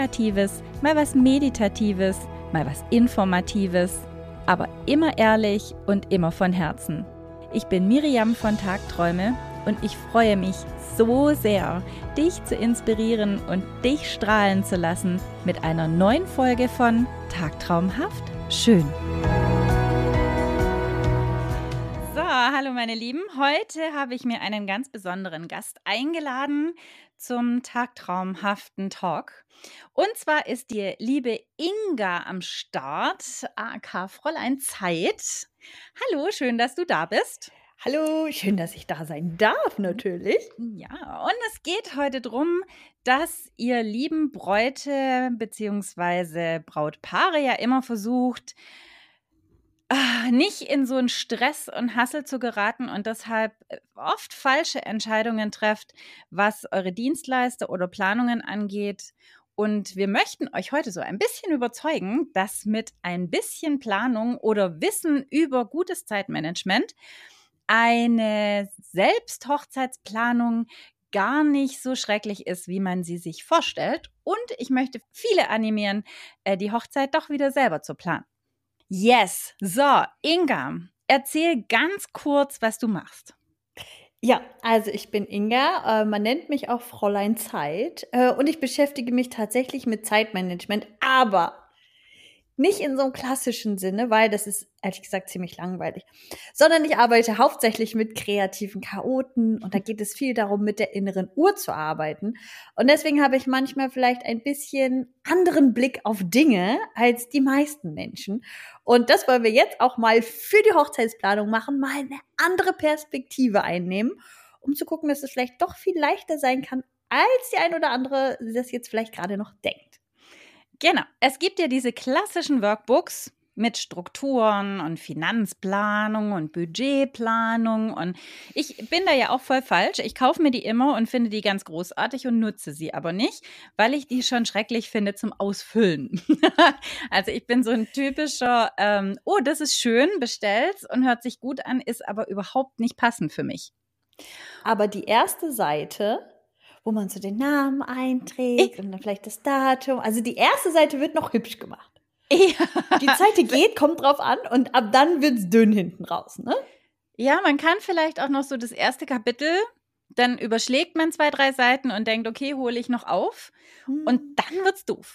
Kreatives, mal was Meditatives, mal was Informatives, aber immer ehrlich und immer von Herzen. Ich bin Miriam von Tagträume und ich freue mich so sehr, dich zu inspirieren und dich strahlen zu lassen mit einer neuen Folge von Tagtraumhaft schön. So, hallo meine Lieben. Heute habe ich mir einen ganz besonderen Gast eingeladen zum tagtraumhaften Talk. Und zwar ist die liebe Inga am Start, aka Fräulein Zeit. Hallo, schön, dass du da bist. Hallo, schön, dass ich da sein darf, natürlich. Ja, und es geht heute darum, dass ihr lieben Bräute bzw. Brautpaare ja immer versucht, nicht in so einen Stress und Hassel zu geraten und deshalb oft falsche Entscheidungen trefft, was eure Dienstleister oder Planungen angeht. Und wir möchten euch heute so ein bisschen überzeugen, dass mit ein bisschen Planung oder Wissen über gutes Zeitmanagement eine Selbsthochzeitsplanung gar nicht so schrecklich ist, wie man sie sich vorstellt. Und ich möchte viele animieren, die Hochzeit doch wieder selber zu planen. Yes. So, Inga, erzähl ganz kurz, was du machst. Ja, also ich bin Inga, man nennt mich auch Fräulein Zeit und ich beschäftige mich tatsächlich mit Zeitmanagement, aber nicht in so einem klassischen Sinne, weil das ist ehrlich gesagt ziemlich langweilig, sondern ich arbeite hauptsächlich mit kreativen Chaoten und da geht es viel darum, mit der inneren Uhr zu arbeiten. Und deswegen habe ich manchmal vielleicht ein bisschen anderen Blick auf Dinge als die meisten Menschen. Und das wollen wir jetzt auch mal für die Hochzeitsplanung machen, mal eine andere Perspektive einnehmen, um zu gucken, dass es vielleicht doch viel leichter sein kann, als die ein oder andere das jetzt vielleicht gerade noch denkt. Genau, es gibt ja diese klassischen Workbooks mit Strukturen und Finanzplanung und Budgetplanung und ich bin da ja auch voll falsch. Ich kaufe mir die immer und finde die ganz großartig und nutze sie aber nicht, weil ich die schon schrecklich finde zum Ausfüllen. Also ich bin so ein typischer, oh, das ist schön, bestellt's und hört sich gut an, ist aber überhaupt nicht passend für mich. Aber die erste Seite, wo man so den Namen einträgt und dann vielleicht das Datum. Also die erste Seite wird noch hübsch gemacht. Ja. Die zweite geht, kommt drauf an und ab dann wird's dünn hinten raus, ne? Ja, man kann vielleicht auch noch so das erste Kapitel, dann überschlägt man 2, 3 Seiten und denkt, okay, hole ich noch auf und dann wird's doof.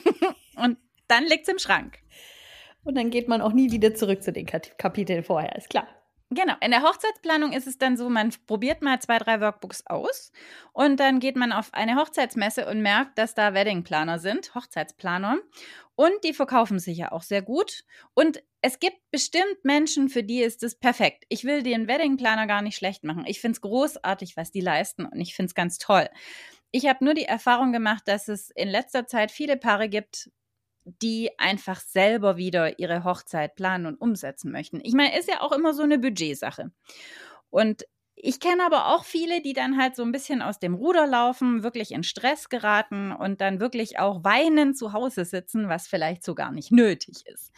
Und dann liegt's im Schrank. Und dann geht man auch nie wieder zurück zu den Kapiteln vorher, ist klar. Genau, in der Hochzeitsplanung ist es dann so, man probiert mal 2, 3 Workbooks aus und dann geht man auf eine Hochzeitsmesse und merkt, dass da Weddingplaner sind, Hochzeitsplaner, und die verkaufen sich ja auch sehr gut. Und es gibt bestimmt Menschen, für die ist es perfekt. Ich will den Weddingplaner gar nicht schlecht machen. Ich finde es großartig, was die leisten und ich finde es ganz toll. Ich habe nur die Erfahrung gemacht, dass es in letzter Zeit viele Paare gibt, die einfach selber wieder ihre Hochzeit planen und umsetzen möchten. Ich meine, ist ja auch immer so eine Budgetsache. Und ich kenne aber auch viele, die dann halt so ein bisschen aus dem Ruder laufen, wirklich in Stress geraten und dann wirklich auch weinend zu Hause sitzen, was vielleicht so gar nicht nötig ist.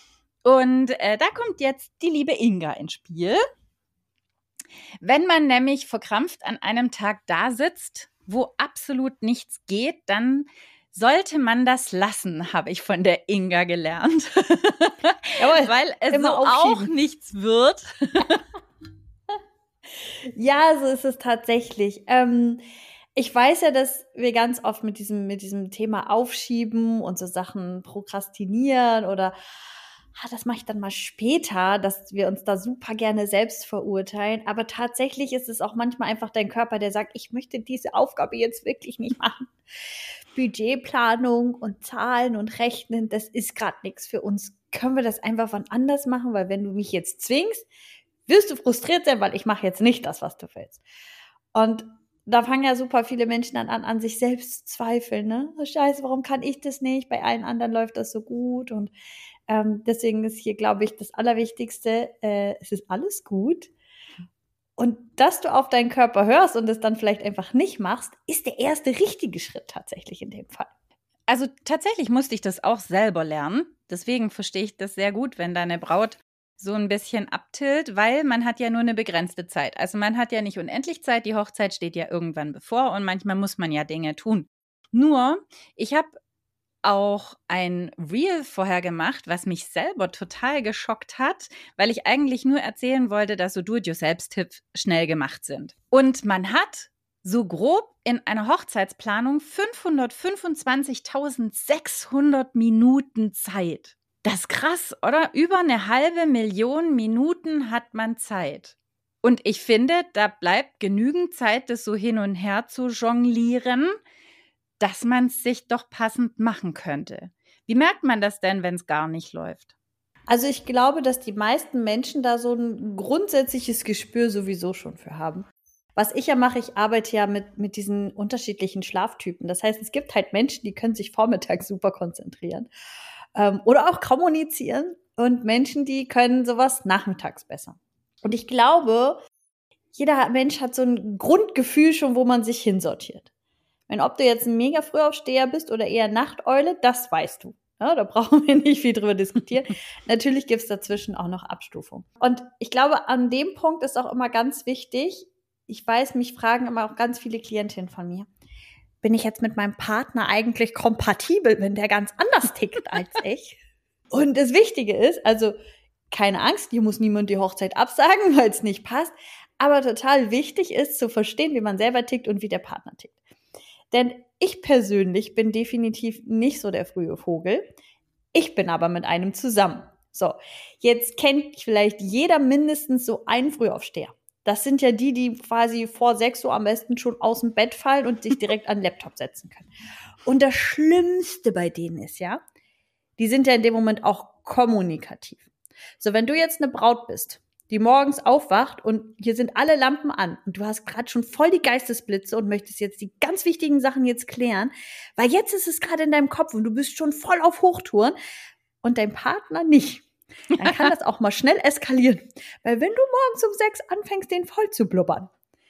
Und da kommt jetzt die liebe Inga ins Spiel. Wenn man nämlich verkrampft an einem Tag da sitzt, wo absolut nichts geht, dann sollte man das lassen, habe ich von der Inga gelernt. Jawohl, weil es immer so aufschieben. auch nichts wird. Ja, so ist es tatsächlich. Ich weiß ja, dass wir ganz oft mit diesem Thema aufschieben und so Sachen prokrastinieren oder das mache ich dann mal später, dass wir uns da super gerne selbst verurteilen. Aber tatsächlich ist es auch manchmal einfach dein Körper, der sagt, ich möchte diese Aufgabe jetzt wirklich nicht machen. Budgetplanung und Zahlen und Rechnen, das ist gerade nichts für uns. Können wir das einfach wann anders machen? Weil wenn du mich jetzt zwingst, wirst du frustriert sein, weil ich mache jetzt nicht das, was du willst. Und da fangen ja super viele Menschen dann an sich selbst zu zweifeln. Ne? Oh, Scheiße, warum kann ich das nicht? Bei allen anderen läuft das so gut. Und deswegen ist hier, glaube ich, das Allerwichtigste, es ist alles gut. Und dass du auf deinen Körper hörst und es dann vielleicht einfach nicht machst, ist der erste richtige Schritt tatsächlich in dem Fall. Also tatsächlich musste ich das auch selber lernen. Deswegen verstehe ich das sehr gut, wenn deine Braut so ein bisschen abtilt, weil man hat ja nur eine begrenzte Zeit. Also man hat ja nicht unendlich Zeit, die Hochzeit steht ja irgendwann bevor und manchmal muss man ja Dinge tun. Nur, ich habe auch ein Reel vorher gemacht, was mich selber total geschockt hat, weil ich eigentlich nur erzählen wollte, dass so Do-it-yourself-Tipps schnell gemacht sind. Und man hat so grob in einer Hochzeitsplanung 525.600 Minuten Zeit. Das ist krass, oder? Über 500.000 Minuten hat man Zeit. Und ich finde, da bleibt genügend Zeit, das so hin und her zu jonglieren, dass man es sich doch passend machen könnte. Wie merkt man das denn, wenn es gar nicht läuft? Also ich glaube, dass die meisten Menschen da so ein grundsätzliches Gespür sowieso schon für haben. Was ich ja mache, ich arbeite ja mit diesen unterschiedlichen Schlaftypen. Das heißt, es gibt halt Menschen, die können sich vormittags super konzentrieren oder auch kommunizieren und Menschen, die können sowas nachmittags besser. Und ich glaube, jeder Mensch hat so ein Grundgefühl schon, wo man sich hinsortiert. Wenn ob du jetzt ein mega Frühaufsteher bist oder eher Nachteule, das weißt du. Ja, da brauchen wir nicht viel drüber diskutieren. Natürlich gibt es dazwischen auch noch Abstufungen. Und ich glaube, an dem Punkt ist auch immer ganz wichtig, ich weiß, mich fragen immer auch ganz viele Klientinnen von mir, bin ich jetzt mit meinem Partner eigentlich kompatibel, wenn der ganz anders tickt als ich? Und das Wichtige ist, also keine Angst, hier muss niemand die Hochzeit absagen, weil es nicht passt. Aber total wichtig ist, zu verstehen, wie man selber tickt und wie der Partner tickt. Denn ich persönlich bin definitiv nicht so der frühe Vogel. Ich bin aber mit einem zusammen. So, jetzt kennt vielleicht jeder mindestens so einen Frühaufsteher. Das sind ja die quasi vor 6 Uhr am besten schon aus dem Bett fallen und sich direkt an den Laptop setzen können. Und das Schlimmste bei denen ist ja, die sind ja in dem Moment auch kommunikativ. So, wenn du jetzt eine Braut bist, die morgens aufwacht und hier sind alle Lampen an und du hast gerade schon voll die Geistesblitze und möchtest jetzt die ganz wichtigen Sachen jetzt klären, weil jetzt ist es gerade in deinem Kopf und du bist schon voll auf Hochtouren und dein Partner nicht. Dann kann das auch mal schnell eskalieren. Weil wenn du morgens um 6 anfängst, den voll zu blubbern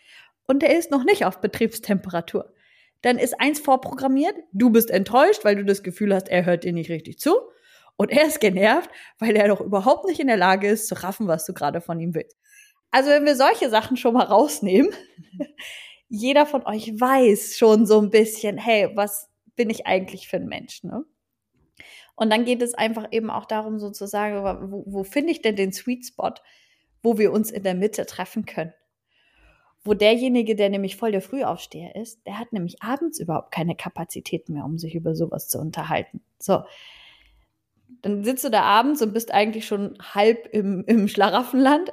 und der ist noch nicht auf Betriebstemperatur, dann ist eins vorprogrammiert, du bist enttäuscht, weil du das Gefühl hast, er hört dir nicht richtig zu. Und er ist genervt, weil er doch überhaupt nicht in der Lage ist, zu raffen, was du gerade von ihm willst. Also wenn wir solche Sachen schon mal rausnehmen, jeder von euch weiß schon so ein bisschen, hey, was bin ich eigentlich für ein Mensch, ne? Und dann geht es einfach eben auch darum, sozusagen, wo finde ich denn den Sweet Spot, wo wir uns in der Mitte treffen können. Wo derjenige, der nämlich voll der Frühaufsteher ist, der hat nämlich abends überhaupt keine Kapazitäten mehr, um sich über sowas zu unterhalten. So, dann sitzt du da abends und bist eigentlich schon halb im Schlaraffenland,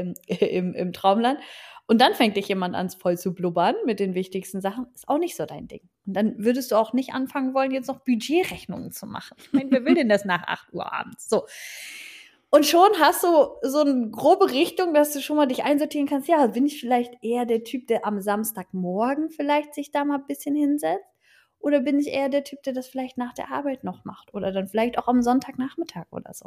im Traumland. Und dann fängt dich jemand an, voll zu blubbern mit den wichtigsten Sachen. Ist auch nicht so dein Ding. Und dann würdest du auch nicht anfangen wollen, jetzt noch Budgetrechnungen zu machen. Ich meine, wer will denn das nach 8 Uhr abends? So. Und schon hast du so eine grobe Richtung, dass du schon mal dich einsortieren kannst. Ja, bin ich vielleicht eher der Typ, der am Samstagmorgen vielleicht sich da mal ein bisschen hinsetzt? Oder bin ich eher der Typ, der das vielleicht nach der Arbeit noch macht? Oder dann vielleicht auch am Sonntagnachmittag oder so.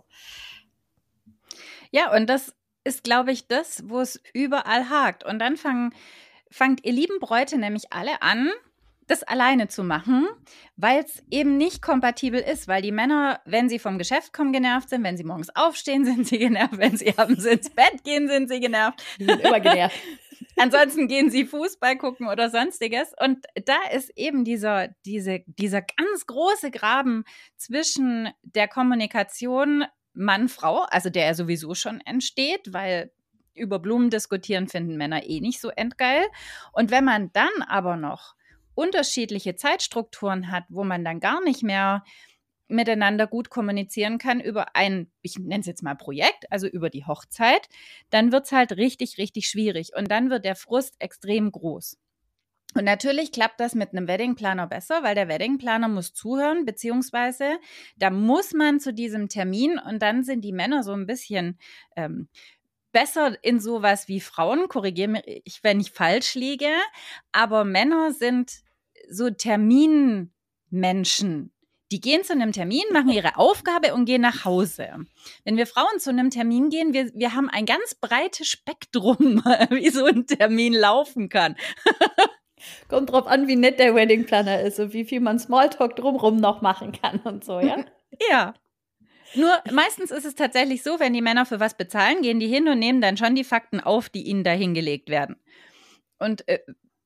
Ja, und das ist, glaube ich, das, wo es überall hakt. Und dann fangt ihr lieben Bräute nämlich alle an, das alleine zu machen, weil es eben nicht kompatibel ist, weil die Männer, wenn sie vom Geschäft kommen, genervt sind, wenn sie morgens aufstehen, sind sie genervt, wenn sie abends ins Bett gehen, sind sie genervt. Die sind immer genervt. Ansonsten gehen sie Fußball gucken oder sonstiges. Und da ist eben dieser ganz große Graben zwischen der Kommunikation Mann-Frau, also der ja sowieso schon entsteht, weil über Blumen diskutieren finden Männer eh nicht so endgeil. Und wenn man dann aber noch unterschiedliche Zeitstrukturen hat, wo man dann gar nicht mehr miteinander gut kommunizieren kann über ein, ich nenne es jetzt mal Projekt, also über die Hochzeit, dann wird es halt richtig, richtig schwierig und dann wird der Frust extrem groß. Und natürlich klappt das mit einem Weddingplaner besser, weil der Weddingplaner muss zuhören, beziehungsweise da muss man zu diesem Termin und dann sind die Männer so ein bisschen besser in sowas wie Frauen, korrigiere mich, wenn ich falsch liege, aber Männer sind so Terminmenschen. Die gehen zu einem Termin, machen ihre Aufgabe und gehen nach Hause. Wenn wir Frauen zu einem Termin gehen, wir haben ein ganz breites Spektrum, wie so ein Termin laufen kann. Kommt drauf an, wie nett der Weddingplaner ist und wie viel man Smalltalk drumherum noch machen kann und so, ja? Ja. Nur meistens ist es tatsächlich so, wenn die Männer für was bezahlen, gehen die hin und nehmen dann schon die Fakten auf, die ihnen da hingelegt werden. Und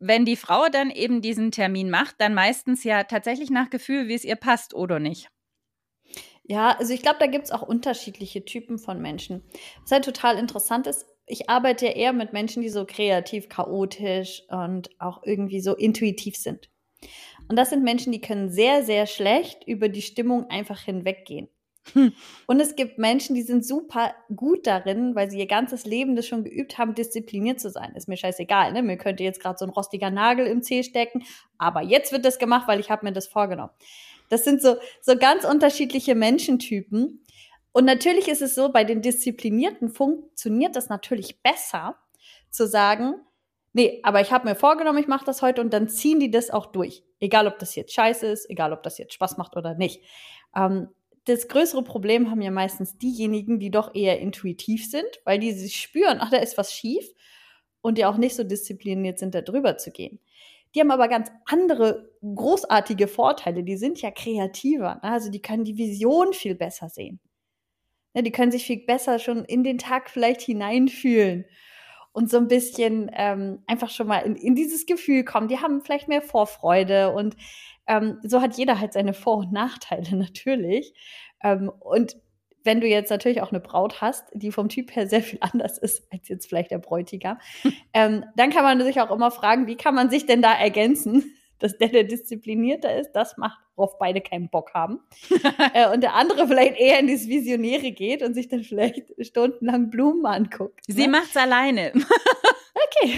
wenn die Frau dann eben diesen Termin macht, dann meistens ja tatsächlich nach Gefühl, wie es ihr passt oder nicht. Ja, also ich glaube, da gibt es auch unterschiedliche Typen von Menschen. Was halt total interessant ist, ich arbeite ja eher mit Menschen, die so kreativ, chaotisch und auch irgendwie so intuitiv sind. Und das sind Menschen, die können sehr, sehr schlecht über die Stimmung einfach hinweggehen. Und es gibt Menschen, die sind super gut darin, weil sie ihr ganzes Leben das schon geübt haben, diszipliniert zu sein. Ist mir scheißegal, ne? Mir könnte jetzt gerade so ein rostiger Nagel im Zeh stecken, aber jetzt wird das gemacht, weil ich habe mir das vorgenommen. Das sind so ganz unterschiedliche Menschentypen. Und natürlich ist es so, bei den Disziplinierten funktioniert das natürlich besser, zu sagen, nee, aber ich habe mir vorgenommen, ich mache das heute und dann ziehen die das auch durch. Egal, ob das jetzt scheiße ist, egal, ob das jetzt Spaß macht oder nicht. Das größere Problem haben ja meistens diejenigen, die doch eher intuitiv sind, weil die sich spüren, ach, da ist was schief und die auch nicht so diszipliniert sind, da drüber zu gehen. Die haben aber ganz andere großartige Vorteile. Die sind ja kreativer. Ne? Also die können die Vision viel besser sehen. Ne? Die können sich viel besser schon in den Tag vielleicht hineinfühlen und so ein bisschen einfach schon mal in dieses Gefühl kommen. Die haben vielleicht mehr Vorfreude und so hat jeder halt seine Vor- und Nachteile natürlich. Und wenn du jetzt natürlich auch eine Braut hast, die vom Typ her sehr viel anders ist als jetzt vielleicht der Bräutigam, dann kann man sich auch immer fragen, wie kann man sich denn da ergänzen, dass der disziplinierter ist, das macht, worauf beide keinen Bock haben. Und der andere vielleicht eher in das Visionäre geht und sich dann vielleicht stundenlang Blumen anguckt. Sie macht's alleine. Okay.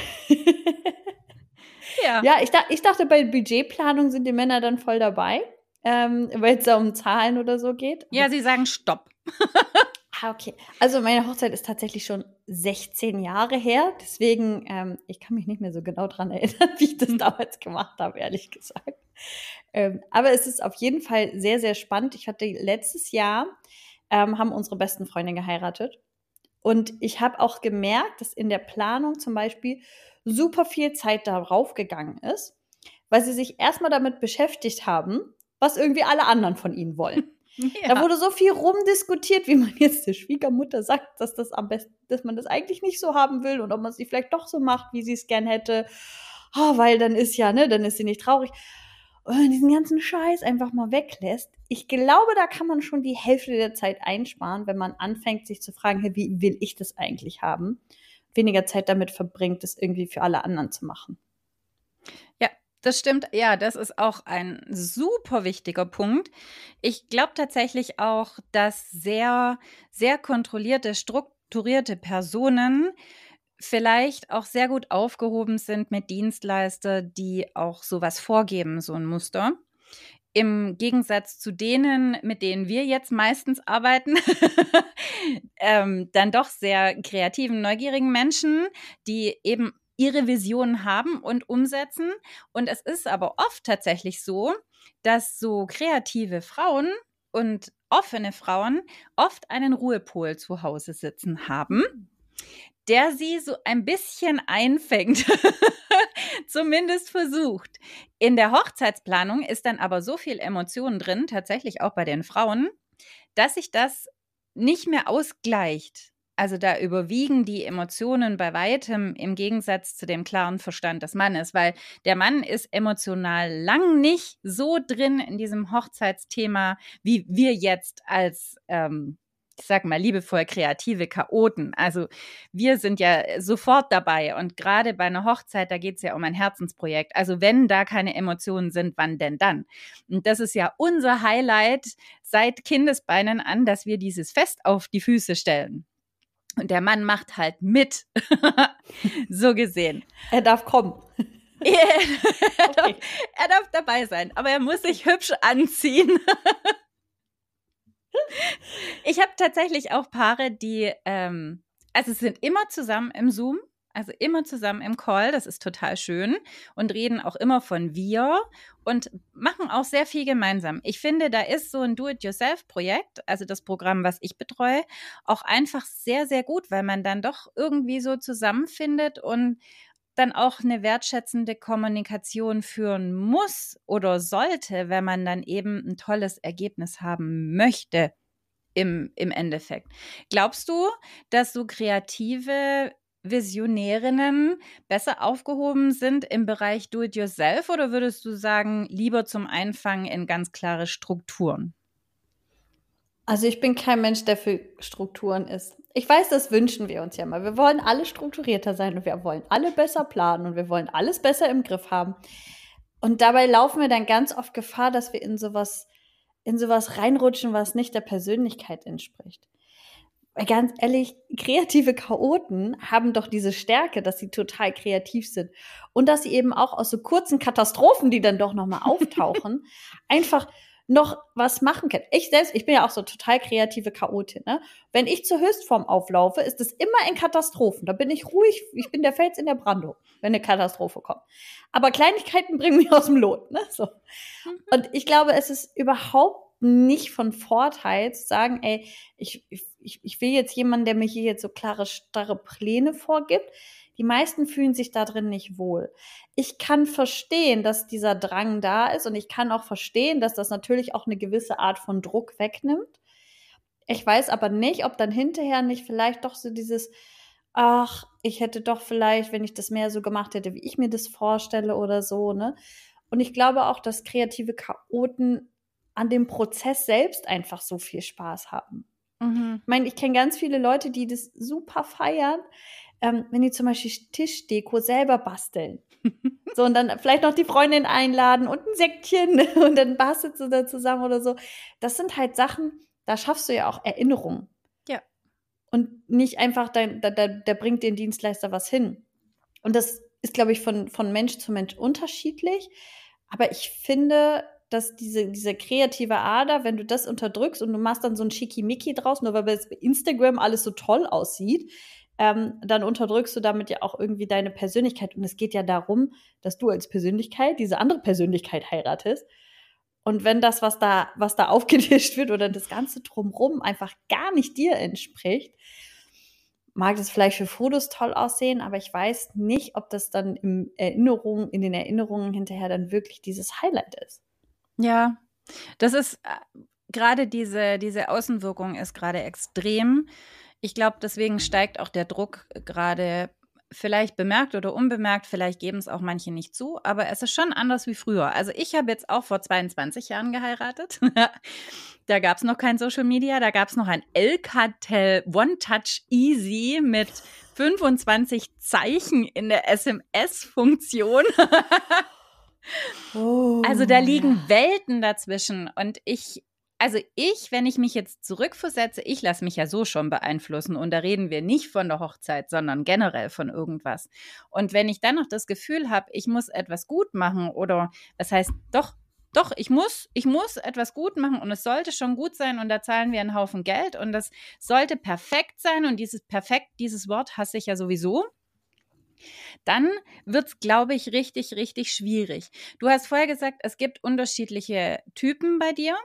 Ja, ich dachte, bei Budgetplanung sind die Männer dann voll dabei, weil es da um Zahlen oder so geht. Ja, sie sagen Stopp. Okay. Also meine Hochzeit ist tatsächlich schon 16 Jahre her. Deswegen, ich kann mich nicht mehr so genau dran erinnern, wie ich das damals gemacht habe, ehrlich gesagt. Aber es ist auf jeden Fall sehr, sehr spannend. Ich hatte letztes Jahr, haben unsere besten Freunde geheiratet. Und ich habe auch gemerkt, dass in der Planung zum Beispiel super viel Zeit darauf gegangen ist, weil sie sich erstmal damit beschäftigt haben, was irgendwie alle anderen von ihnen wollen. Ja. Da wurde so viel rumdiskutiert, wie man jetzt der Schwiegermutter sagt, dass das am besten, dass man das eigentlich nicht so haben will und ob man es vielleicht doch so macht, wie sie es gern hätte. Oh, weil dann ist ja, ne, dann ist sie nicht traurig. Und wenn man diesen ganzen Scheiß einfach mal weglässt, ich glaube, da kann man schon die Hälfte der Zeit einsparen, wenn man anfängt, sich zu fragen, hey, wie will ich das eigentlich haben? Weniger Zeit damit verbringt, das irgendwie für alle anderen zu machen. Ja, das stimmt. Ja, das ist auch ein super wichtiger Punkt. Ich glaube tatsächlich auch, dass sehr, sehr kontrollierte, strukturierte Personen vielleicht auch sehr gut aufgehoben sind mit Dienstleister, die auch sowas vorgeben, so ein Muster. Im Gegensatz zu denen, mit denen wir jetzt meistens arbeiten, dann doch sehr kreativen, neugierigen Menschen, die eben ihre Visionen haben und umsetzen. Und es ist aber oft tatsächlich so, dass so kreative Frauen und offene Frauen oft einen Ruhepol zu Hause sitzen haben, der sie so ein bisschen einfängt, zumindest versucht. In der Hochzeitsplanung ist dann aber so viel Emotion drin, tatsächlich auch bei den Frauen, dass sich das nicht mehr ausgleicht. Also da überwiegen die Emotionen bei weitem im Gegensatz zu dem klaren Verstand des Mannes, weil der Mann ist emotional lang nicht so drin in diesem Hochzeitsthema, wie wir jetzt als ich sag mal, liebevoll kreative Chaoten. Also wir sind ja sofort dabei und gerade bei einer Hochzeit, da geht es ja um ein Herzensprojekt. Also wenn da keine Emotionen sind, wann denn dann? Und das ist ja unser Highlight seit Kindesbeinen an, dass wir dieses Fest auf die Füße stellen. Und der Mann macht halt mit, so gesehen. Er darf kommen. Er darf dabei sein, aber er muss sich hübsch anziehen. Ich habe tatsächlich auch Paare, die, also sind immer zusammen im Zoom, also immer zusammen im Call, das ist total schön und reden auch immer von wir und machen auch sehr viel gemeinsam. Ich finde, da ist so ein Do-it-yourself-Projekt, also das Programm, was ich betreue, auch einfach sehr, sehr gut, weil man dann doch irgendwie so zusammenfindet und dann auch eine wertschätzende Kommunikation führen muss oder sollte, wenn man dann eben ein tolles Ergebnis haben möchte im Endeffekt. Glaubst du, dass so kreative Visionärinnen besser aufgehoben sind im Bereich Do-it-yourself oder würdest du sagen, lieber zum Einfangen in ganz klare Strukturen? Also ich bin kein Mensch, der für Strukturen ist. Ich weiß, das wünschen wir uns ja mal. Wir wollen alle strukturierter sein und wir wollen alle besser planen und wir wollen alles besser im Griff haben. Und dabei laufen wir dann ganz oft Gefahr, dass wir in sowas reinrutschen, was nicht der Persönlichkeit entspricht. Weil ganz ehrlich, kreative Chaoten haben doch diese Stärke, dass sie total kreativ sind und dass sie eben auch aus so kurzen Katastrophen, die dann doch nochmal auftauchen, einfach noch was machen können. Ich bin ja auch so total kreative Chaotin, ne? Wenn ich zur Höchstform auflaufe, ist es immer in Katastrophen. Da bin ich ruhig, ich bin der Fels in der Brandung, wenn eine Katastrophe kommt. Aber Kleinigkeiten bringen mich aus dem Lot, ne? So. Und ich glaube, es ist überhaupt nicht von Vorteil zu sagen, ey, ich will jetzt jemanden, der mir hier jetzt so klare, starre Pläne vorgibt. Die meisten fühlen sich da drin nicht wohl. Ich kann verstehen, dass dieser Drang da ist und ich kann auch verstehen, dass das natürlich auch eine gewisse Art von Druck wegnimmt. Ich weiß aber nicht, ob dann hinterher nicht vielleicht doch so dieses, ach, ich hätte doch vielleicht, wenn ich das mehr so gemacht hätte, wie ich mir das vorstelle oder so, ne? Und ich glaube auch, dass kreative Chaoten an dem Prozess selbst einfach so viel Spaß haben. Ich meine, ich kenne ganz viele Leute, die das super feiern, wenn die zum Beispiel Tischdeko selber basteln. So, und dann vielleicht noch die Freundin einladen und ein Säckchen und dann bastelst du da zusammen oder so. Das sind halt Sachen, da schaffst du ja auch Erinnerungen. Ja. Und nicht einfach, da bringt den Dienstleister was hin. Und das ist, glaube ich, von Mensch zu Mensch unterschiedlich. Aber ich finde, dass diese kreative Ader, wenn du das unterdrückst und du machst dann so ein Schickimicki draus, nur weil bei Instagram alles so toll aussieht, dann unterdrückst du damit ja auch irgendwie deine Persönlichkeit. Und es geht ja darum, dass du als Persönlichkeit diese andere Persönlichkeit heiratest. Und wenn das, was da aufgetischt wird oder das Ganze drumrum einfach gar nicht dir entspricht, mag das vielleicht für Fotos toll aussehen, aber ich weiß nicht, ob das dann in den Erinnerungen hinterher dann wirklich dieses Highlight ist. Ja, das ist gerade diese Außenwirkung ist gerade extrem. Ich glaube, deswegen steigt auch der Druck gerade, vielleicht bemerkt oder unbemerkt, vielleicht geben es auch manche nicht zu, aber es ist schon anders wie früher. Also ich habe jetzt auch vor 22 Jahren geheiratet. Da gab es noch kein Social Media, da gab es noch ein Alcatel One Touch Easy mit 25 Zeichen in der SMS-Funktion. Also da liegen Welten dazwischen und wenn ich mich jetzt zurückversetze, ich lasse mich ja so schon beeinflussen und da reden wir nicht von der Hochzeit, sondern generell von irgendwas. Und wenn ich dann noch das Gefühl habe, ich muss etwas gut machen oder das heißt, doch, ich muss etwas gut machen und es sollte schon gut sein und da zahlen wir einen Haufen Geld und das sollte perfekt sein und dieses Wort hasse ich ja sowieso. Dann wird es, glaube ich, richtig, richtig schwierig. Du hast vorher gesagt, es gibt unterschiedliche Typen bei dir,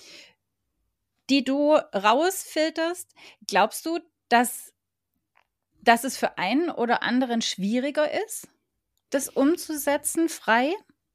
die du rausfilterst. Glaubst du, dass es für einen oder anderen schwieriger ist, das umzusetzen, frei?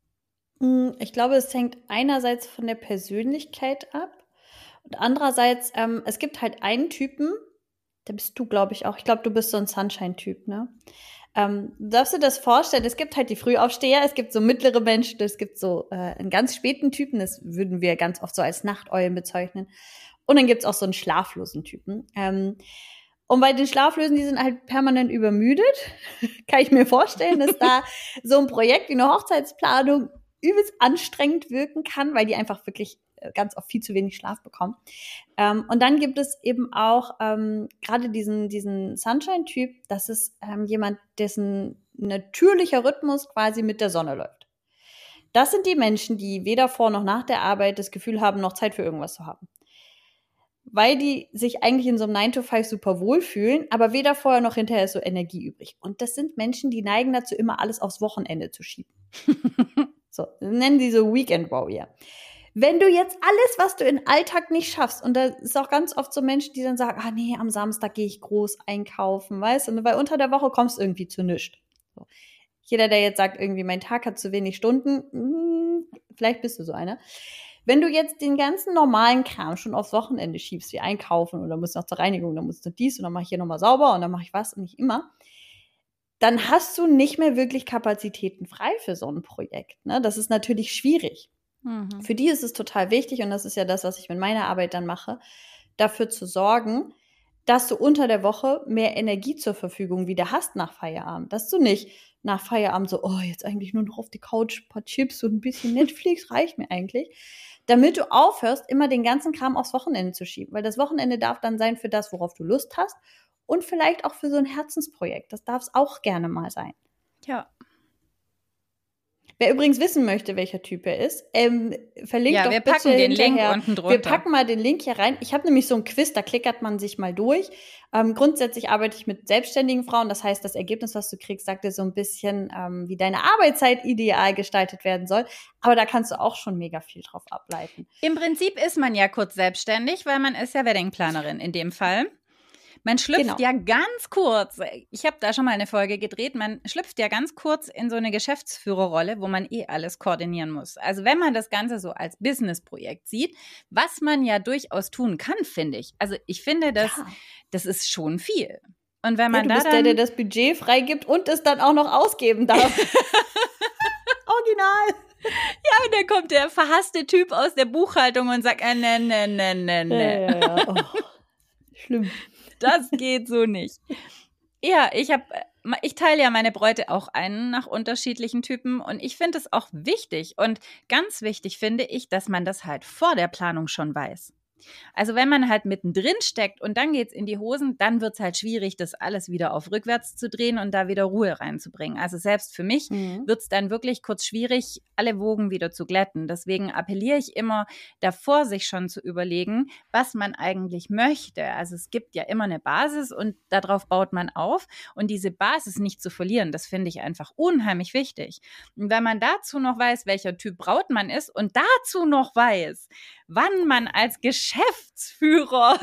Ich glaube, es hängt einerseits von der Persönlichkeit ab und andererseits, es gibt halt einen Typen, der bist du, glaube ich, auch. Ich glaube, du bist so ein Sunshine-Typ, ne? Darfst du das vorstellen? Es gibt halt die Frühaufsteher, es gibt so mittlere Menschen, es gibt so einen ganz späten Typen, das würden wir ganz oft so als Nachteulen bezeichnen. Und dann gibt's auch so einen schlaflosen Typen. Und bei den Schlaflosen, die sind halt permanent übermüdet. Kann ich mir vorstellen, dass da so ein Projekt wie eine Hochzeitsplanung übelst anstrengend wirken kann, weil die einfach wirklich ganz oft viel zu wenig Schlaf bekommen. Und dann gibt es eben auch gerade diesen Sunshine-Typ, das ist jemand, dessen natürlicher Rhythmus quasi mit der Sonne läuft. Das sind die Menschen, die weder vor noch nach der Arbeit das Gefühl haben, noch Zeit für irgendwas zu haben. Weil die sich eigentlich in so einem 9-to-5 super wohlfühlen, aber weder vorher noch hinterher ist so Energie übrig. Und das sind Menschen, die neigen dazu, immer alles aufs Wochenende zu schieben. So, nennen die so Weekend Warrior. Wenn du jetzt alles, was du im Alltag nicht schaffst, und da ist auch ganz oft so Menschen, die dann sagen, nee, am Samstag gehe ich groß einkaufen, weißt du, weil unter der Woche kommst du irgendwie zu nichts. So. Jeder, der jetzt sagt, irgendwie mein Tag hat zu wenig Stunden, vielleicht bist du so einer. Wenn du jetzt den ganzen normalen Kram schon aufs Wochenende schiebst, wie einkaufen oder musst noch zur Reinigung, dann musst du dies und dann mache ich hier nochmal sauber und dann mache ich was und nicht immer, dann hast du nicht mehr wirklich Kapazitäten frei für so ein Projekt. Ne? Das ist natürlich schwierig. Für die ist es total wichtig, und das ist ja das, was ich mit meiner Arbeit dann mache, dafür zu sorgen, dass du unter der Woche mehr Energie zur Verfügung wieder hast nach Feierabend. Dass du nicht nach Feierabend so, oh, jetzt eigentlich nur noch auf die Couch, ein paar Chips und ein bisschen Netflix reicht mir eigentlich. Damit du aufhörst, immer den ganzen Kram aufs Wochenende zu schieben. Weil das Wochenende darf dann sein für das, worauf du Lust hast. Und vielleicht auch für so ein Herzensprojekt. Das darf es auch gerne mal sein. Ja. Wer übrigens wissen möchte, welcher Typ er ist, verlinkt doch wir bitte packen den hinterher. Link unten drunter. Wir packen mal den Link hier rein. Ich habe nämlich so ein Quiz, da klickert man sich mal durch. Grundsätzlich arbeite ich mit selbstständigen Frauen. Das heißt, das Ergebnis, was du kriegst, sagt dir so ein bisschen, wie deine Arbeitszeit ideal gestaltet werden soll. Aber da kannst du auch schon mega viel drauf ableiten. Im Prinzip ist man ja kurz selbstständig, weil man ist ja Weddingplanerin in dem Fall. Man schlüpft ja ganz kurz, ich habe da schon mal eine Folge gedreht, man schlüpft ja ganz kurz in so eine Geschäftsführerrolle, wo man alles koordinieren muss. Also wenn man das Ganze so als Businessprojekt sieht, was man ja durchaus tun kann, finde ich. Also ich finde, das ist schon viel. Und wenn man du bist der das Budget freigibt und es dann auch noch ausgeben darf. Original. Ja, und dann kommt der verhasste Typ aus der Buchhaltung und sagt, ne. Ja. Oh. Schlimm. Das geht so nicht. Ja, ich teile ja meine Bräute auch ein nach unterschiedlichen Typen und ich finde es auch wichtig und ganz wichtig finde ich, dass man das halt vor der Planung schon weiß. Also wenn man halt mittendrin steckt und dann geht's in die Hosen, dann wird's halt schwierig, das alles wieder auf rückwärts zu drehen und da wieder Ruhe reinzubringen. Also selbst für mich wird's dann wirklich kurz schwierig, alle Wogen wieder zu glätten. Deswegen appelliere ich immer davor, sich schon zu überlegen, was man eigentlich möchte. Also es gibt ja immer eine Basis und darauf baut man auf. Und diese Basis nicht zu verlieren, das finde ich einfach unheimlich wichtig. Und wenn man dazu noch weiß, welcher Typ Braut man ist und dazu noch weiß, wann man als Geschäftsführer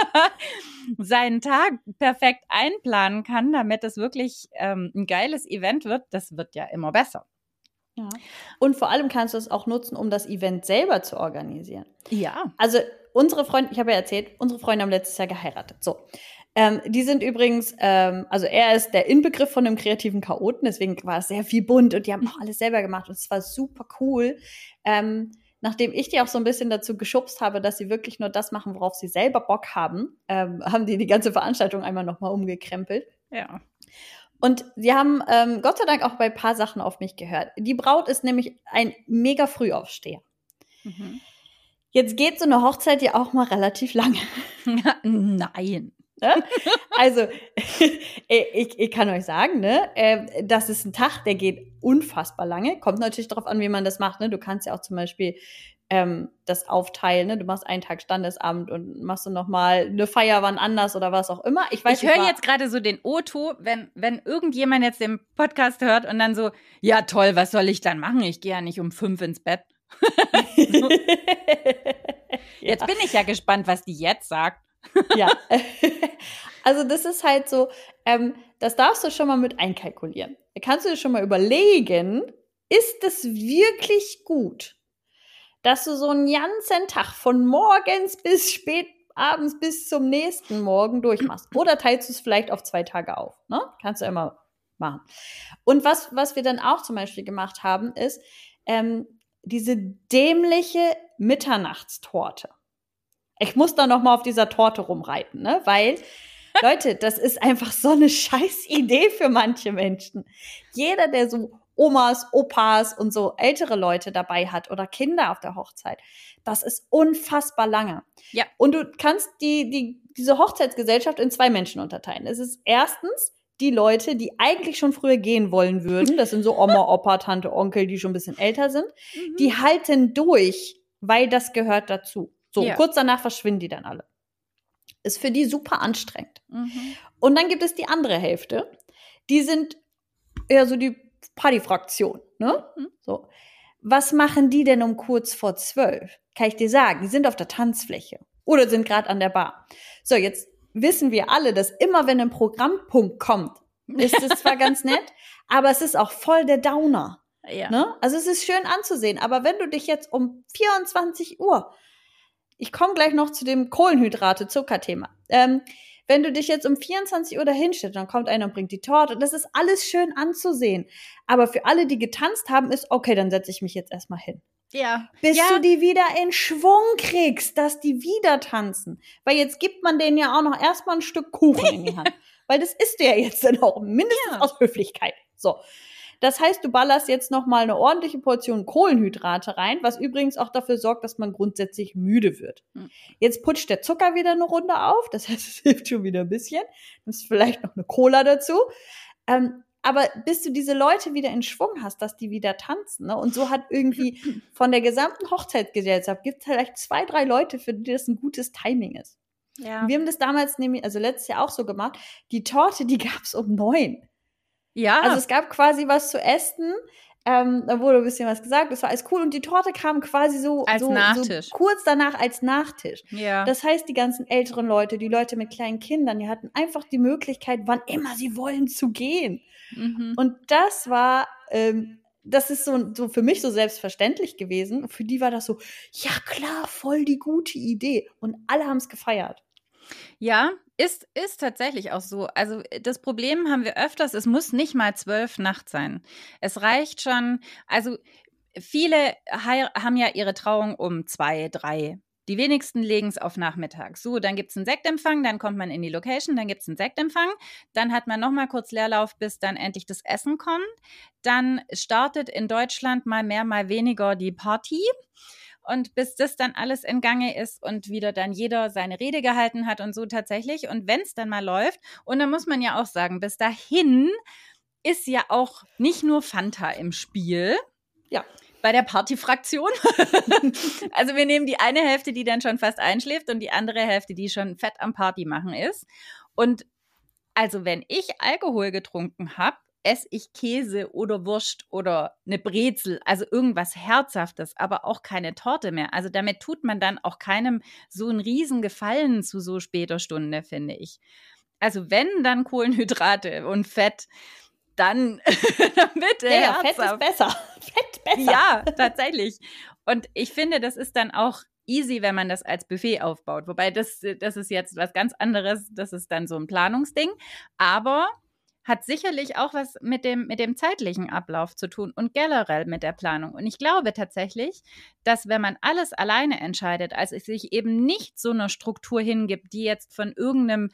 seinen Tag perfekt einplanen kann, damit es wirklich ein geiles Event wird, das wird ja immer besser. Ja. Und vor allem kannst du es auch nutzen, um das Event selber zu organisieren. Ja. Also unsere Freunde, ich habe ja erzählt, unsere Freunde haben letztes Jahr geheiratet. So. Die sind übrigens, also er ist der Inbegriff von einem kreativen Chaoten, deswegen war es sehr viel bunt und die haben auch alles selber gemacht und es war super cool. Nachdem ich die auch so ein bisschen dazu geschubst habe, dass sie wirklich nur das machen, worauf sie selber Bock haben, haben die ganze Veranstaltung einmal nochmal umgekrempelt. Ja. Und sie haben Gott sei Dank auch bei ein paar Sachen auf mich gehört. Die Braut ist nämlich ein mega Frühaufsteher. Jetzt geht so eine Hochzeit ja auch mal relativ lange. Nein. Also, ich kann euch sagen, ne, das ist ein Tag, der geht unfassbar lange. Kommt natürlich darauf an, wie man das macht. Ne? Du kannst ja auch zum Beispiel das aufteilen. Ne? Du machst einen Tag Standesamt und machst du noch mal eine Feier wann anders oder was auch immer. Ich höre jetzt gerade so den O-Ton, wenn irgendjemand jetzt den Podcast hört und dann so, ja toll, was soll ich dann machen? Ich gehe ja nicht um 5 ins Bett. So. Jetzt bin ich ja gespannt, was die jetzt sagt. Ja, also das ist halt so, das darfst du schon mal mit einkalkulieren. Da kannst du dir schon mal überlegen, ist es wirklich gut, dass du so einen ganzen Tag von morgens bis spät abends bis zum nächsten Morgen durchmachst? Oder teilst du es vielleicht auf 2 Tage auf? Ne? Kannst du immer machen. Und was wir dann auch zum Beispiel gemacht haben, ist diese dämliche Mitternachtstorte. Ich muss da noch mal auf dieser Torte rumreiten, ne? Weil, Leute, das ist einfach so eine scheiß Idee für manche Menschen. Jeder, der so Omas, Opas und so ältere Leute dabei hat oder Kinder auf der Hochzeit, das ist unfassbar lange. Ja. Und du kannst diese Hochzeitsgesellschaft in 2 Menschen unterteilen. Es ist erstens die Leute, die eigentlich schon früher gehen wollen würden. Das sind so Oma, Opa, Tante, Onkel, die schon ein bisschen älter sind. Die halten durch, weil das gehört dazu. So, ja. Kurz danach verschwinden die dann alle. Ist für die super anstrengend. Und dann gibt es die andere Hälfte. Die sind eher so die Partyfraktion. Ne? So. Was machen die denn um kurz vor 12? Kann ich dir sagen, die sind auf der Tanzfläche oder sind gerade an der Bar. So, jetzt wissen wir alle, dass immer, wenn ein Programmpunkt kommt, ist es zwar ganz nett, aber es ist auch voll der Downer. Ja. Ne? Also es ist schön anzusehen, aber wenn du dich jetzt um 24 Uhr, ich komme gleich noch zu dem Kohlenhydrate-Zucker-Thema, Wenn du dich jetzt um 24 Uhr dahin stellst, dann kommt einer und bringt die Torte. Das ist alles schön anzusehen. Aber für alle, die getanzt haben, ist, okay, dann setze ich mich jetzt erstmal hin. Ja. Bis ja. du die wieder in Schwung kriegst, dass die wieder tanzen. Weil jetzt gibt man denen ja auch noch erstmal ein Stück Kuchen in die Hand. Weil das isst du ja jetzt dann auch, mindestens aus Höflichkeit. So. Das heißt, du ballerst jetzt noch mal eine ordentliche Portion Kohlenhydrate rein, was übrigens auch dafür sorgt, dass man grundsätzlich müde wird. Jetzt putscht der Zucker wieder eine Runde auf, das heißt, es hilft schon wieder ein bisschen. Nimmst vielleicht noch eine Cola dazu. Aber bis du diese Leute wieder in Schwung hast, dass die wieder tanzen, ne? Und so hat irgendwie von der gesamten Hochzeitsgesellschaft gibt es vielleicht 2, 3 Leute, für die das ein gutes Timing ist. Ja. Und wir haben das damals nämlich, also letztes Jahr auch so gemacht, die Torte, die gab's um 9. Ja. Also es gab quasi was zu essen, da wurde ein bisschen was gesagt, das war alles cool. Und die Torte kam quasi so kurz danach als Nachtisch. Ja. Das heißt, die ganzen älteren Leute, die Leute mit kleinen Kindern, die hatten einfach die Möglichkeit, wann immer sie wollen, zu gehen. Mhm. Und das war, das ist so für mich so selbstverständlich gewesen. Für die war das so, ja klar, voll die gute Idee. Und alle haben es gefeiert. Ja, ist tatsächlich auch so. Also das Problem haben wir öfters, es muss nicht mal 12 nachts sein. Es reicht schon, also viele haben ja ihre Trauung um 2, 3. Die wenigsten legen es auf Nachmittag. So, dann gibt es einen Sektempfang, dann kommt man in die Location, dann gibt es einen Sektempfang, dann hat man nochmal kurz Leerlauf, bis dann endlich das Essen kommt. Dann startet in Deutschland mal mehr, mal weniger die Party. Und bis das dann alles in Gange ist und wieder dann jeder seine Rede gehalten hat und so tatsächlich. Und wenn es dann mal läuft, und dann muss man ja auch sagen, bis dahin ist ja auch nicht nur Fanta im Spiel. Ja. Bei der Partyfraktion. Also wir nehmen die eine Hälfte, die dann schon fast einschläft und die andere Hälfte, die schon fett am Party machen ist. Und also wenn ich Alkohol getrunken habe, esse ich Käse oder Wurst oder eine Brezel, also irgendwas Herzhaftes, aber auch keine Torte mehr. Also damit tut man dann auch keinem so einen riesen Gefallen zu so später Stunde, finde ich. Also wenn, dann Kohlenhydrate und Fett, dann bitte ja, Fett ist besser. Fett besser. Ja, tatsächlich. Und ich finde, das ist dann auch easy, wenn man das als Buffet aufbaut. Wobei das ist jetzt was ganz anderes. Das ist dann so ein Planungsding. Aber hat sicherlich auch was mit dem zeitlichen Ablauf zu tun und generell mit der Planung. Und ich glaube tatsächlich, dass wenn man alles alleine entscheidet, also es sich eben nicht so einer Struktur hingibt, die jetzt von irgendeinem,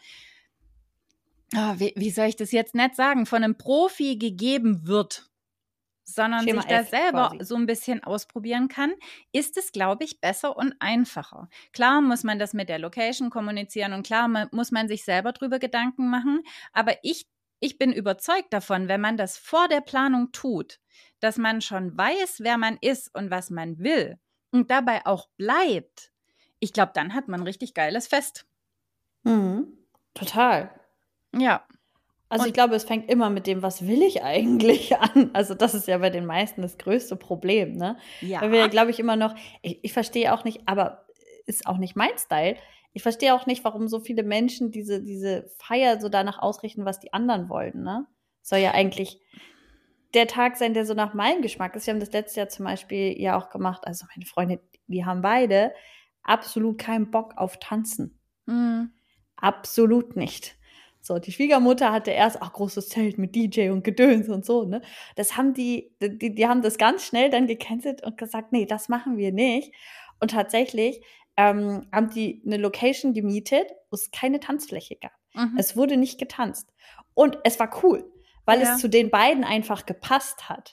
wie soll ich das jetzt nett sagen, von einem Profi gegeben wird, sondern Schema sich da F selber quasi so ein bisschen ausprobieren kann, ist es, glaube ich, besser und einfacher. Klar muss man das mit der Location kommunizieren und klar muss man sich selber drüber Gedanken machen, aber ich bin überzeugt davon, wenn man das vor der Planung tut, dass man schon weiß, wer man ist und was man will und dabei auch bleibt. Ich glaube, dann hat man ein richtig geiles Fest. Mhm. Total. Ja. Also ich glaube, es fängt immer mit dem, was will ich eigentlich an? Also das ist ja bei den meisten das größte Problem, ne? Ja. Weil wir, glaube ich, immer noch, ich verstehe auch nicht, aber ist auch nicht mein Style. Ich verstehe auch nicht, warum so viele Menschen diese Feier so danach ausrichten, was die anderen wollen, ne? Soll ja eigentlich der Tag sein, der so nach meinem Geschmack ist. Wir haben das letztes Jahr zum Beispiel ja auch gemacht. Also meine Freunde, die haben beide absolut keinen Bock auf Tanzen. Mhm. Absolut nicht. So, die Schwiegermutter hatte erst auch großes Zelt mit DJ und Gedöns und so, ne? Das haben die haben das ganz schnell dann gecancelt und gesagt, nee, das machen wir nicht. Und tatsächlich haben die eine Location gemietet, wo es keine Tanzfläche gab. Mhm. Es wurde nicht getanzt. Und es war cool, weil Ja. es zu den beiden einfach gepasst hat.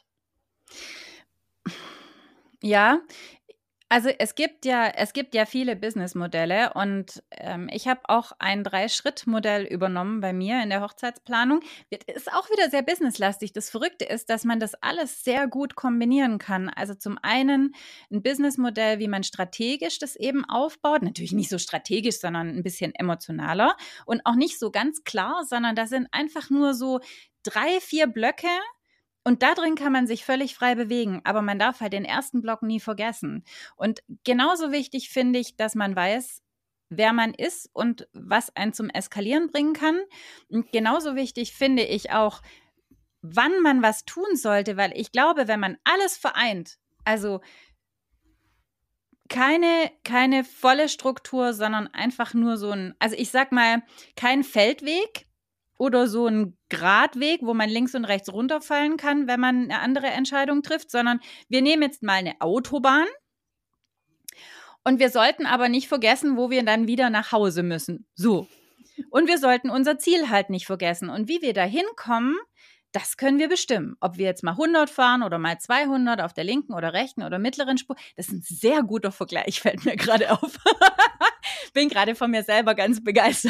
Ja, also es gibt ja viele Businessmodelle und ich habe auch ein 3-Schritt-Modell übernommen bei mir in der Hochzeitsplanung. Ist auch wieder sehr businesslastig. Das Verrückte ist, dass man das alles sehr gut kombinieren kann. Also zum einen ein Businessmodell, wie man strategisch das eben aufbaut. Natürlich nicht so strategisch, sondern ein bisschen emotionaler und auch nicht so ganz klar, sondern da sind einfach nur so 3, 4 Blöcke. Und da drin kann man sich völlig frei bewegen, aber man darf halt den ersten Block nie vergessen. Und genauso wichtig finde ich, dass man weiß, wer man ist und was einen zum Eskalieren bringen kann. Und genauso wichtig finde ich auch, wann man was tun sollte, weil ich glaube, wenn man alles vereint, also keine volle Struktur, sondern einfach nur so also ich sag mal, kein Feldweg oder so ein Gradweg, wo man links und rechts runterfallen kann, wenn man eine andere Entscheidung trifft, sondern wir nehmen jetzt mal eine Autobahn und wir sollten aber nicht vergessen, wo wir dann wieder nach Hause müssen. So. Und wir sollten unser Ziel halt nicht vergessen. Und wie wir da hinkommen, das können wir bestimmen. Ob wir jetzt mal 100 fahren oder mal 200 auf der linken oder rechten oder mittleren Spur. Das ist ein sehr guter Vergleich, fällt mir gerade auf. Bin gerade von mir selber ganz begeistert.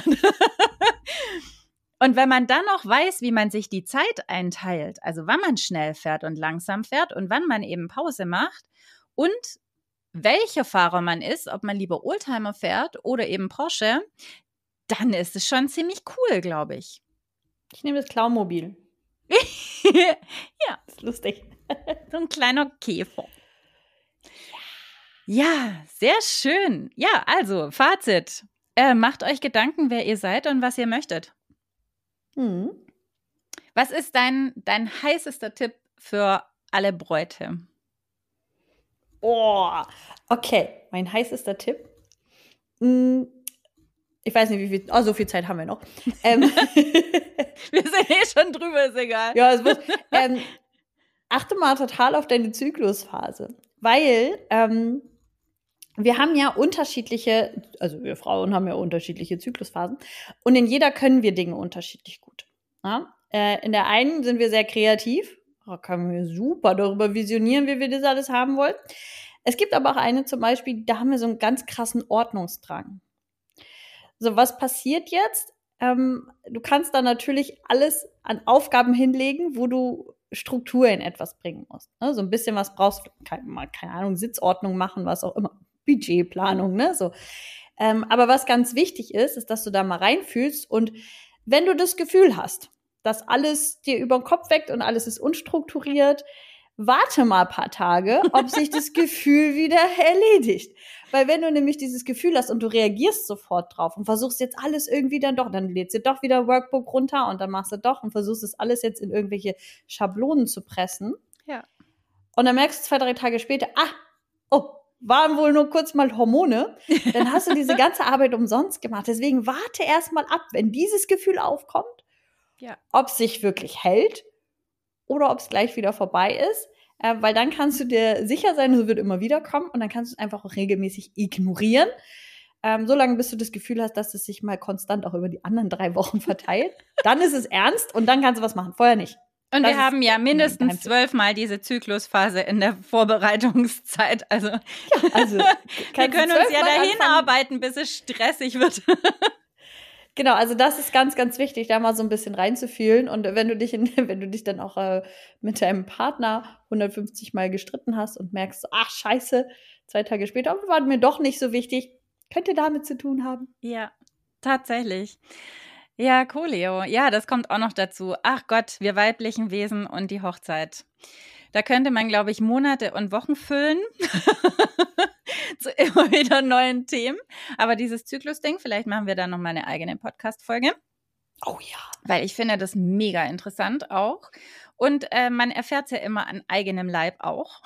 Und wenn man dann noch weiß, wie man sich die Zeit einteilt, also wann man schnell fährt und langsam fährt und wann man eben Pause macht und welcher Fahrer man ist, ob man lieber Oldtimer fährt oder eben Porsche, dann ist es schon ziemlich cool, glaube ich. Ich nehme das Klaumobil. Ja. Das ist lustig. So ein kleiner Käfer. Ja, sehr schön. Ja, also Fazit. Macht euch Gedanken, wer ihr seid und was ihr möchtet. Was ist dein heißester Tipp für alle Bräute? Oh, okay. Mein heißester Tipp. Ich weiß nicht, wie viel. So viel Zeit haben wir noch. Wir sind schon drüber, ist egal. Ja, es wird. Achte mal total auf deine Zyklusphase. Weil wir haben ja unterschiedliche, also wir Frauen haben ja unterschiedliche Zyklusphasen. Und in jeder können wir Dinge unterschiedlich gut. Ja? In der einen sind wir sehr kreativ. Da können wir super darüber visionieren, wie wir das alles haben wollen. Es gibt aber auch eine zum Beispiel, da haben wir so einen ganz krassen Ordnungsdrang. So, was passiert jetzt? Du kannst da natürlich alles an Aufgaben hinlegen, wo du Struktur in etwas bringen musst. Ne? So ein bisschen was brauchst du, keine Ahnung, Sitzordnung machen, was auch immer. Budgetplanung, ne? So. Aber was ganz wichtig ist, dass du da mal reinfühlst und wenn du das Gefühl hast, dass alles dir über den Kopf weckt und alles ist unstrukturiert, warte mal ein paar Tage, ob sich das Gefühl wieder erledigt. Weil wenn du nämlich dieses Gefühl hast und du reagierst sofort drauf und versuchst jetzt alles irgendwie dann lädst du doch wieder Workbook runter und dann machst du doch und versuchst es alles jetzt in irgendwelche Schablonen zu pressen. Ja. Und dann merkst du 2-3 Tage später, waren wohl nur kurz mal Hormone, dann hast du diese ganze Arbeit umsonst gemacht. Deswegen warte erst mal ab, wenn dieses Gefühl aufkommt, ob es sich wirklich hält oder ob es gleich wieder vorbei ist. Weil dann kannst du dir sicher sein, es wird immer wieder kommen und dann kannst du es einfach auch regelmäßig ignorieren. Solange bis du das Gefühl hast, dass es sich mal konstant auch über die anderen 3 Wochen verteilt. Dann ist es ernst und dann kannst du was machen. Vorher nicht. Und wir haben ja mindestens 12 Mal diese Zyklusphase in der Vorbereitungszeit. Also wir können uns ja dahin arbeiten, bis es stressig wird. Genau, also das ist ganz, ganz wichtig, da mal so ein bisschen reinzufühlen. Und wenn du dich dann auch mit deinem Partner 150 Mal gestritten hast und merkst, ach scheiße, 2 Tage später, war mir doch nicht so wichtig, könnte damit zu tun haben. Ja, tatsächlich. Ja, Coolio. Ja, das kommt auch noch dazu. Ach Gott, wir weiblichen Wesen und die Hochzeit. Da könnte man, glaube ich, Monate und Wochen füllen zu immer wieder neuen Themen. Aber dieses Zyklus-Ding, vielleicht machen wir da noch mal eine eigene Podcast-Folge. Oh ja. Weil ich finde das mega interessant auch. Und man erfährt es ja immer an eigenem Leib auch.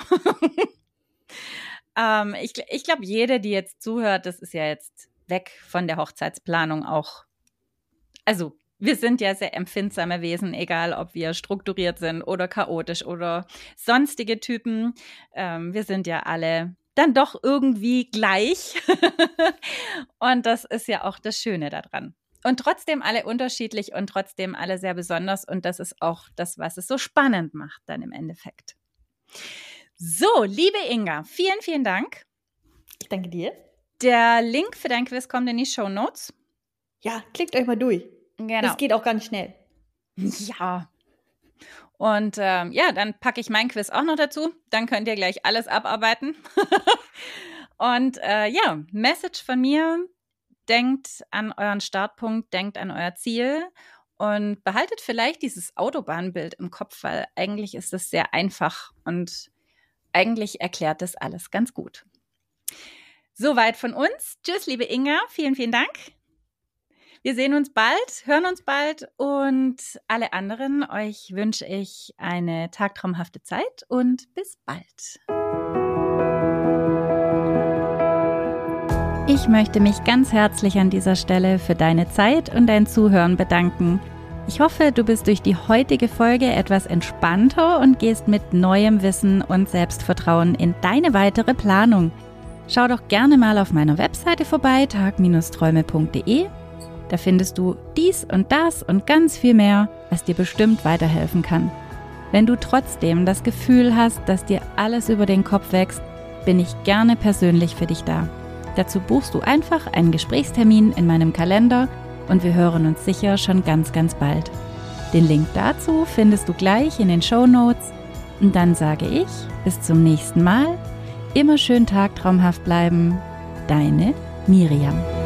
Ich glaube, jede, die jetzt zuhört, das ist ja jetzt weg von der Hochzeitsplanung auch. Also wir sind ja sehr empfindsame Wesen, egal ob wir strukturiert sind oder chaotisch oder sonstige Typen. Wir sind ja alle dann doch irgendwie gleich. Und das ist ja auch das Schöne daran. Und trotzdem alle unterschiedlich und trotzdem alle sehr besonders. Und das ist auch das, was es so spannend macht dann im Endeffekt. So, liebe Inga, vielen, vielen Dank. Ich danke dir. Der Link für dein Quiz kommt in die Shownotes. Ja, klickt euch mal durch. Genau. Das geht auch ganz schnell. Ja. Und dann packe ich mein Quiz auch noch dazu. Dann könnt ihr gleich alles abarbeiten. Und Message von mir. Denkt an euren Startpunkt, denkt an euer Ziel und behaltet vielleicht dieses Autobahnbild im Kopf, weil eigentlich ist es sehr einfach und eigentlich erklärt das alles ganz gut. Soweit von uns. Tschüss, liebe Inga. Vielen, vielen Dank. Wir sehen uns bald, hören uns bald und alle anderen, euch wünsche ich eine tagtraumhafte Zeit und bis bald. ich möchte mich ganz herzlich an dieser Stelle für deine Zeit und dein Zuhören bedanken. Ich hoffe, du bist durch die heutige Folge etwas entspannter und gehst mit neuem Wissen und Selbstvertrauen in deine weitere Planung. Schau doch gerne mal auf meiner Webseite vorbei, tag-träume.de. Da findest du dies und das und ganz viel mehr, was dir bestimmt weiterhelfen kann. Wenn du trotzdem das Gefühl hast, dass dir alles über den Kopf wächst, bin ich gerne persönlich für dich da. Dazu buchst du einfach einen Gesprächstermin in meinem Kalender und wir hören uns sicher schon ganz, ganz bald. Den Link dazu findest du gleich in den Shownotes. Und dann sage ich, bis zum nächsten Mal. Immer schön tagtraumhaft bleiben. Deine Miriam.